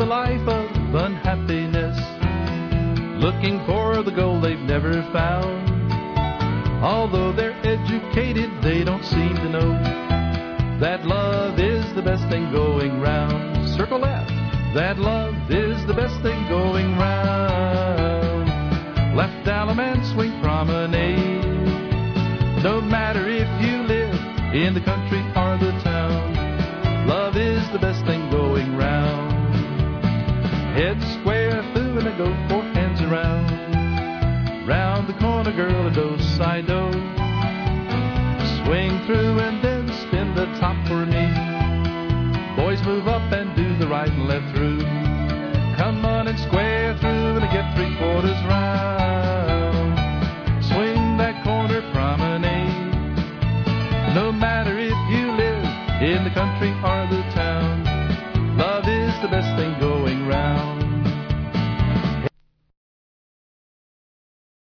a life of unhappiness, looking for the goal they've never found. Although they're educated, they don't seem to know that love is the best thing going round. Circle left. That love is the best thing going round. Left Alamance Swing Promenade. No matter if you live in the country or the town, love is the best thing going round. Head square through and I go 4 hands around. Round the corner, girl, and do side do. Swing through and then spin the top for me. Boys move up and do the right and left through. Come on and square through and get 3/4 round. Swing that corner promenade. No matter if you live in the country or the town, love is the best thing going round.